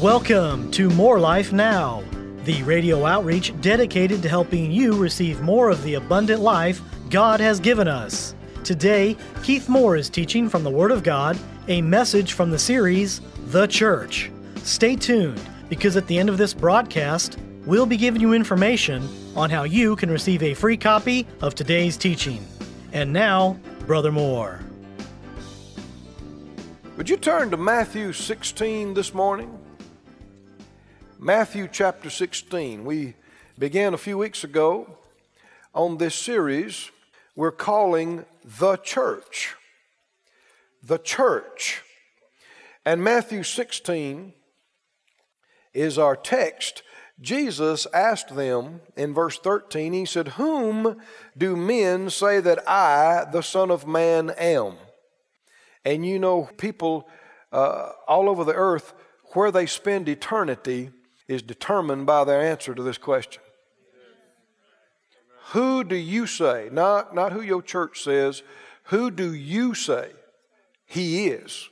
Welcome to More Life Now, the radio outreach dedicated to helping you receive more of the abundant life God has given us. Today, Keith Moore is teaching from the Word of God, a message from the series, The Church. Stay tuned, because at the end of this broadcast, we'll be giving you information on how you can receive a free copy of today's teaching. And now, Brother Moore. Would you turn to Matthew 16 this morning? Matthew chapter 16. We began a few weeks ago on this series we're calling The Church. The Church. And Matthew 16 is our text. Jesus asked them in verse 13, he said, "Whom do men say that I, the Son of Man, am?" And you know, people all over the earth, where they spend eternity is determined by their answer to this question. Who do you say, not who your church says, who do you say he is?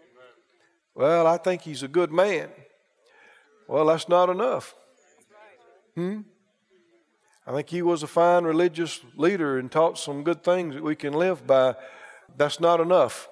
Well, I think he's a good man. Well, that's not enough. I think he was a fine religious leader and taught some good things that we can live by. That's not enough.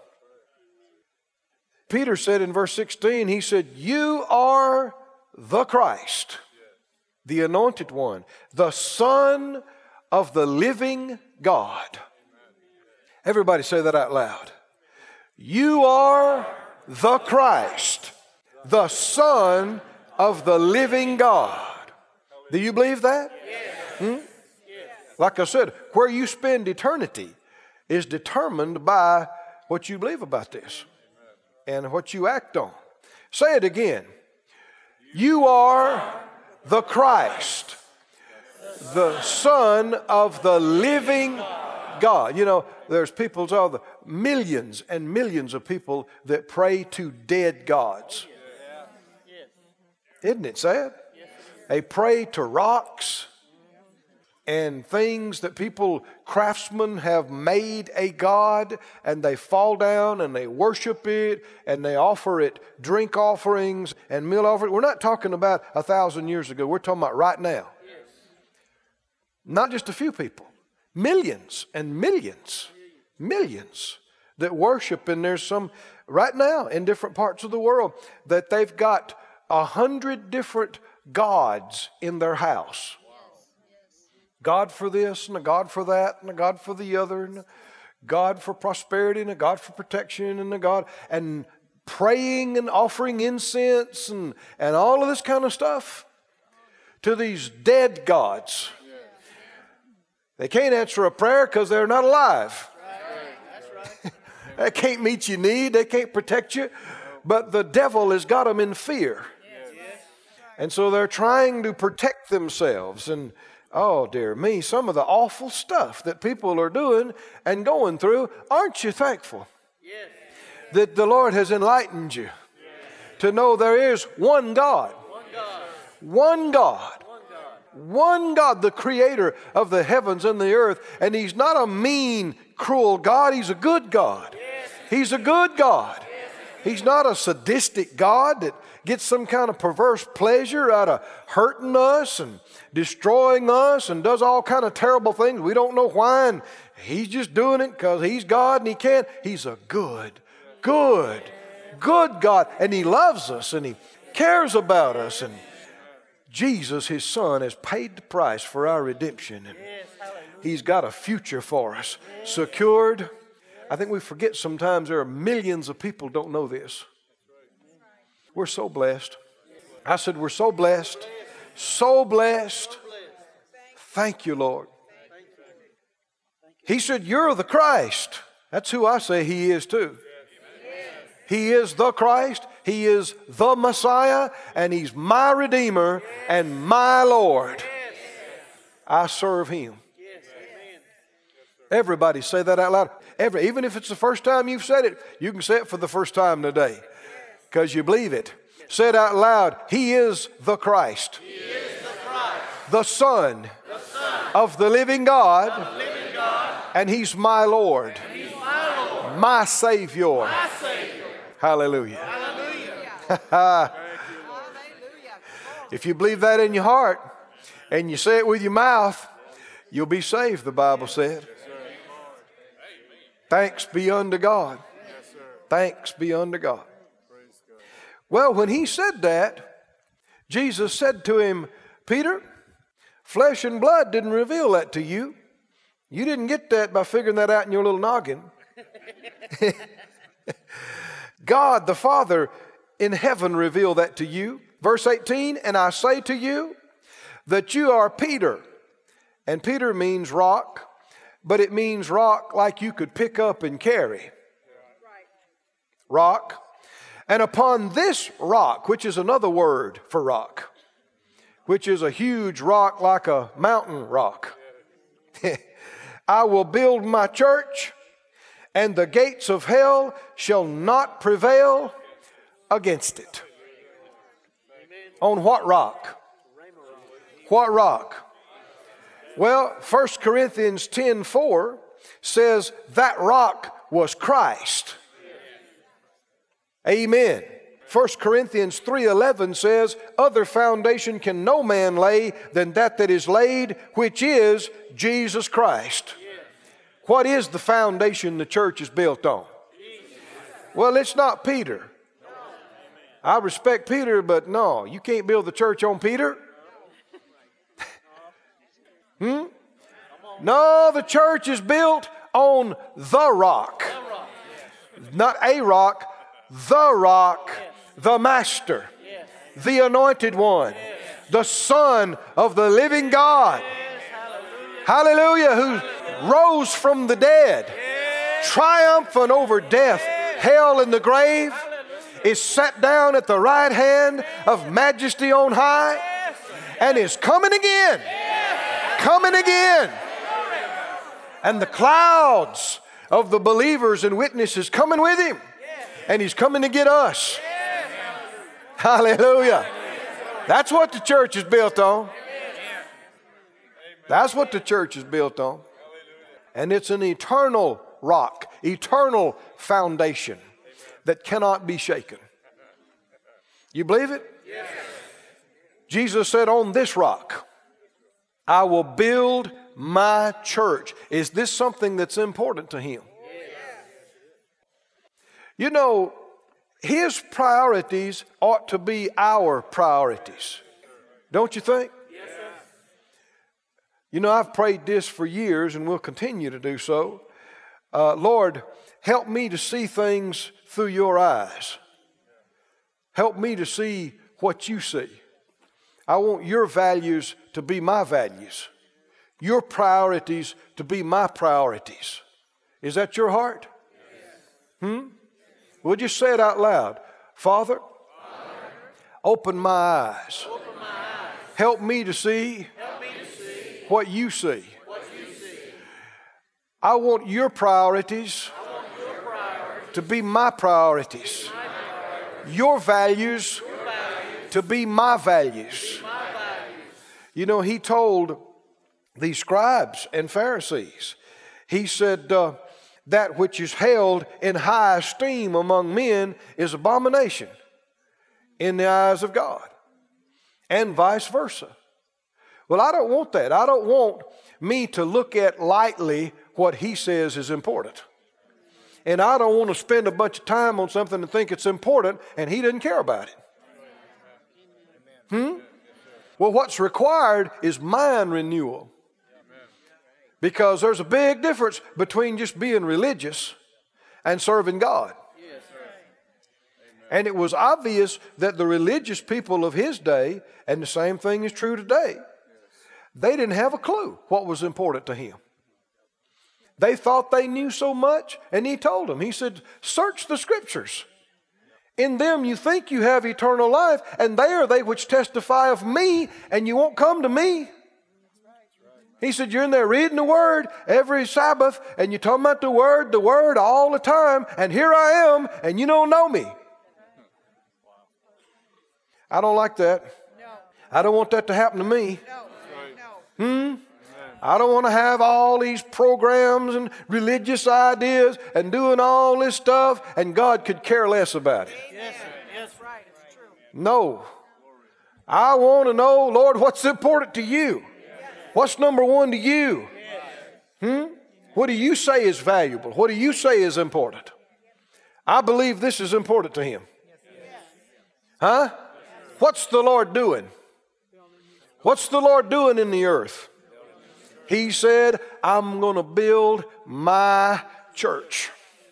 Peter said in verse 16, he said, "You are the Christ, the anointed one, the Son of the living God." Everybody say that out loud. You are the Christ, the Son of the living God. Do you believe that? Yes. Like I said, where you spend eternity is determined by what you believe about this and what you act on. Say it again. You are the Christ, the Son of the living God. You know, there's millions and millions of people that pray to dead gods. Isn't it sad? They pray to rocks and things that craftsmen have made a god, and they fall down and they worship it and they offer it drink offerings and meal offerings. We're not talking about 1,000 years ago. We're talking about right now. Not just a few people. Millions and millions that worship, and there's some right now in different parts of the world that they've got 100 different gods in their house. God for this and a God for that and a God for the other and a God for prosperity and a God for protection and a God, and praying and offering incense and all of this kind of stuff to these dead gods. They can't answer a prayer because they're not alive. They can't meet your need. They can't protect you. But the devil has got them in fear. And so they're trying to protect themselves. And oh, dear me, some of the awful stuff that people are doing and going through. Aren't you thankful that the Lord has enlightened you to know there is one God? One God. One God, the creator of the heavens and the earth. And he's not a mean, cruel God. He's a good God. He's a good God. He's not a sadistic God that gets some kind of perverse pleasure out of hurting us and destroying us and does all kind of terrible things. We don't know why, and he's just doing it because he's God and he can. He's a good God, and he loves us and he cares about us, and Jesus, his son, has paid the price for our redemption, and he's got a future for us secured. I think we forget sometimes there are millions of people don't know this. We're so blessed. I said we're so blessed. So blessed. Thank you, Lord. He said, "You're the Christ." That's who I say he is too. He is the Christ. He is the Messiah. And he's my Redeemer and my Lord. I serve him. Everybody say that out loud. Even if it's the first time you've said it, you can say it for the first time today because you believe it. Say it out loud. He is the Christ. He is the Christ. The Son of the living God. And he's my Lord. My Savior. Hallelujah. If you believe that in your heart and you say it with your mouth, you'll be saved, the Bible said. Thanks be unto God. Thanks be unto God. Well, when he said that, Jesus said to him, Peter, flesh and blood didn't reveal that to you. You didn't get that by figuring that out in your little noggin. God the Father in heaven revealed that to you. Verse 18, and I say to you that you are Peter. And Peter means rock, but it means rock like you could pick up and carry. Rock. And upon this rock, which is another word for rock, which is a huge rock like a mountain rock, I will build my church, and the gates of hell shall not prevail against it. On what rock? What rock? Well, 1 Corinthians 10:4 says that rock was Christ. Amen. 1 Corinthians 3:11 says, other foundation can no man lay than that is laid, which is Jesus Christ. What is the foundation the church is built on? Well, it's not Peter. I respect Peter, but no, you can't build the church on Peter. No, the church is built on the rock. Not a rock, the rock, the master, the anointed one, the Son of the living God. Hallelujah, who rose from the dead, triumphant over death, hell, and the grave, is sat down at the right hand of majesty on high, and is coming again. Coming again. And the clouds of the believers and witnesses coming with him. And he's coming to get us. Hallelujah. That's what the church is built on. That's what the church is built on. And it's an eternal rock, eternal foundation that cannot be shaken. You believe it? Jesus said, on this rock, I will build my church. Is this something that's important to him? You know, his priorities ought to be our priorities. Don't you think? You know, I've prayed this for years and will continue to do so. Lord, help me to see things through your eyes. Help me to see what you see. I want your values to be my values. Your priorities to be my priorities. Is that your heart? We'll just say it out loud. Father, open my eyes. Help me to see what you see. I want your priorities to be my priorities. Your values to be my values. You know, he told the scribes and Pharisees, he said, that which is held in high esteem among men is abomination in the eyes of God, and vice versa. Well, I don't want that. I don't want me to look at lightly what he says is important. And I don't want to spend a bunch of time on something and think it's important and he doesn't care about it. Well, what's required is mind renewal. Because there's a big difference between just being religious and serving God. And it was obvious that the religious people of his day, and the same thing is true today, they didn't have a clue what was important to him. They thought they knew so much, and he told them, he said, search the scriptures. In them you think you have eternal life, and they are they which testify of me, and you won't come to me. He said, you're in there reading the Word every Sabbath, and you're talking about the Word all the time, and here I am, and you don't know me. I don't like that. I don't want that to happen to me. I don't want to have all these programs and religious ideas and doing all this stuff, and God could care less about it. Yes, right. It's true. No. I want to know, Lord, what's important to you? What's number one to you? What do you say is valuable? What do you say is important? I believe this is important to him. Huh? What's the Lord doing? What's the Lord doing in the earth? He said, I'm going to build my church.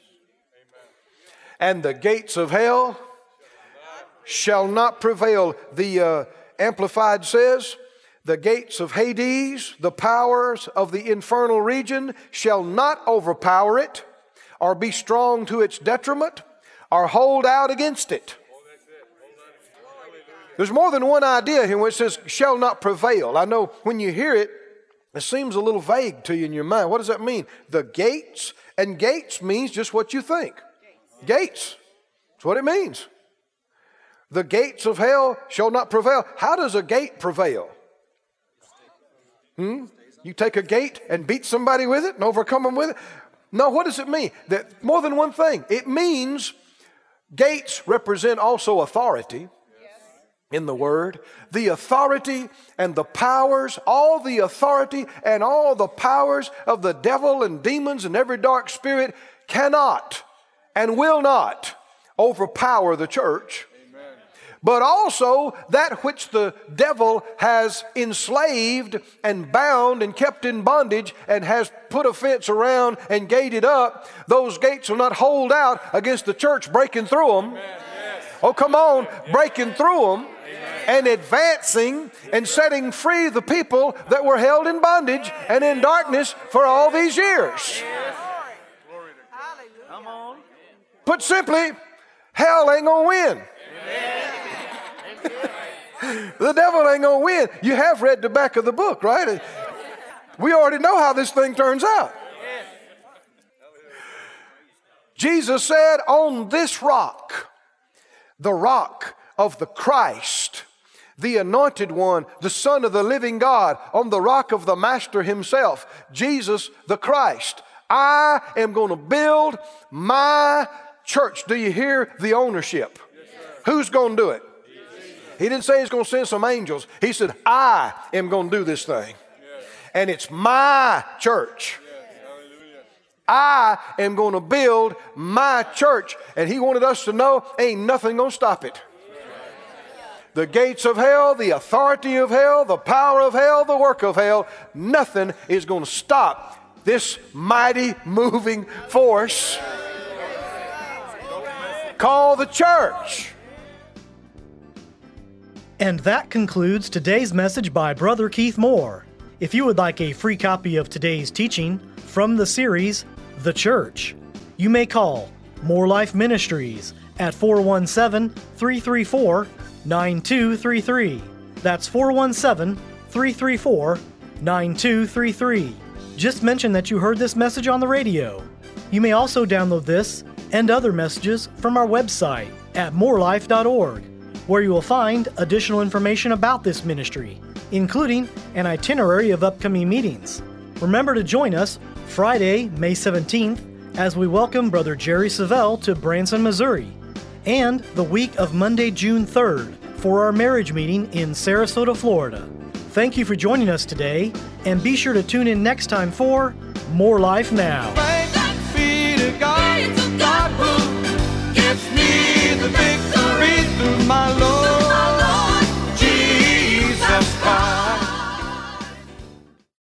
And the gates of hell shall not prevail. The Amplified says, the gates of Hades, the powers of the infernal region, shall not overpower it, or be strong to its detriment, or hold out against it. There's more than one idea here when it says, shall not prevail. I know when you hear it, it seems a little vague to you in your mind. What does that mean? The gates, and gates means just what you think. Gates. That's what it means. The gates of hell shall not prevail. How does a gate prevail? You take a gate and beat somebody with it and overcome them with it? No, what does it mean? That more than one thing. It means gates represent also authority in the Word. The authority and the powers, all the authority and all the powers of the devil and demons and every dark spirit cannot and will not overpower the church. But also that which the devil has enslaved and bound and kept in bondage and has put a fence around and gated up, those gates will not hold out against the church breaking through them. Oh, come on, breaking through them and advancing and setting free the people that were held in bondage and in darkness for all these years. Put simply, hell ain't gonna win. The devil ain't gonna win. You have read the back of the book, right? We already know how this thing turns out. Jesus said, on this rock, the rock of the Christ, the anointed one, the Son of the living God, on the rock of the Master himself, Jesus the Christ, I am going to build my church. Do you hear the ownership? Who's going to do it? He didn't say he's going to send some angels. He said, I am going to do this thing. And it's my church. I am going to build my church. And he wanted us to know ain't nothing going to stop it. The gates of hell, the authority of hell, the power of hell, the work of hell, nothing is going to stop this mighty moving force called the church. And that concludes today's message by Brother Keith Moore. If you would like a free copy of today's teaching from the series, The Church, you may call More Life Ministries at 417-334-9233. That's 417-334-9233. Just mention that you heard this message on the radio. You may also download this and other messages from our website at morelife.org, where you will find additional information about this ministry, including an itinerary of upcoming meetings. Remember to join us Friday, May 17th, as we welcome Brother Jerry Savelle to Branson, Missouri, and the week of Monday, June 3rd, for our marriage meeting in Sarasota, Florida. Thank you for joining us today, and be sure to tune in next time for More Life Now. Thanks be to God, God who gives me